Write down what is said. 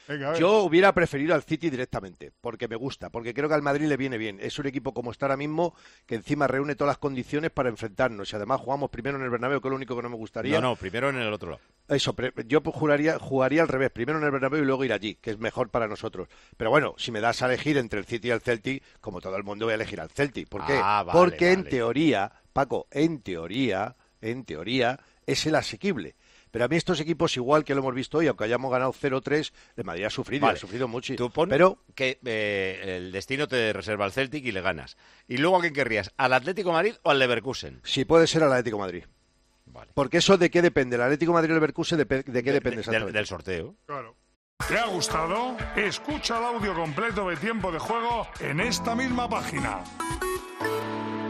Venga, Yo hubiera preferido al City directamente, porque me gusta, porque creo que al Madrid le viene bien. Es un equipo como está ahora mismo, que encima reúne todas las condiciones para enfrentarnos. Y además jugamos primero en el Bernabéu, que es lo único que no me gustaría. No, primero en el otro lado. Eso, yo jugaría al revés, primero en el Bernabéu y luego ir allí, que es mejor para nosotros. Pero bueno, si me das a elegir entre el City y el Celtic, como todo el mundo voy a elegir al Celtic. ¿Por qué? Porque en teoría, Paco, en teoría, es el asequible. Pero a mí estos equipos, igual que lo hemos visto hoy, aunque hayamos ganado 0-3, el Madrid ha sufrido mucho. Tú pon que el destino te reserva al Celtic y le ganas. ¿Y luego a quién querrías? ¿Al Atlético de Madrid o al Leverkusen? Sí, puede ser al Atlético de Madrid. Vale. Porque eso de qué depende, el Atlético de Madrid y el Leverkusen, ¿de qué depende exactamente? Del sorteo. Claro. ¿Te ha gustado? Escucha el audio completo de Tiempo de Juego en esta misma página.